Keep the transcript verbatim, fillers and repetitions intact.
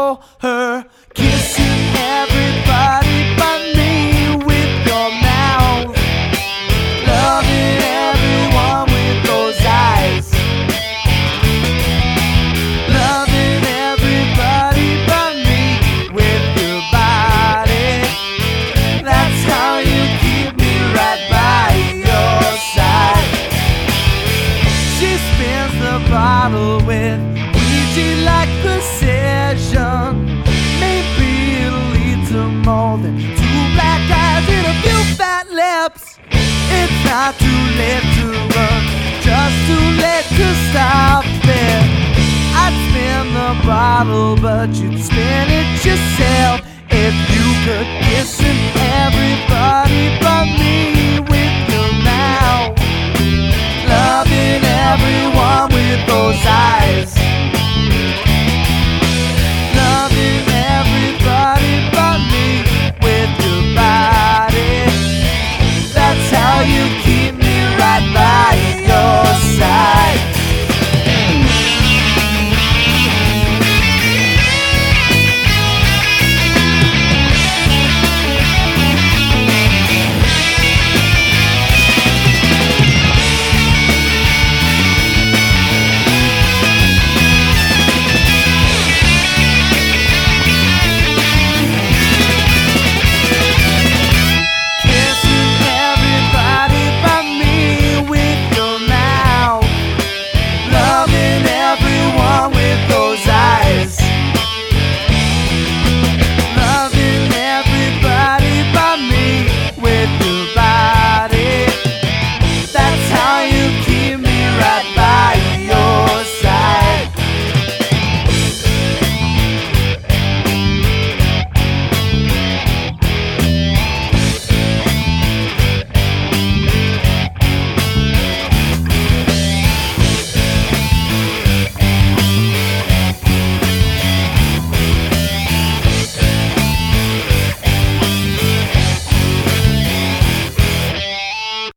for her, kissing everybody but me with your mouth, loving everyone with those eyes, loving everybody but me with your body. That's how you keep me right by your side. She spins the bottle with Ouija like precision. Maybe it'll lead to more than two black eyes and a few fat lips. It's not too late to run, just too late to stop it. I'd spin the bottle, but you'd spin it yourself if you could kissing everybody but me with your mouth, loving everyone with those eyes,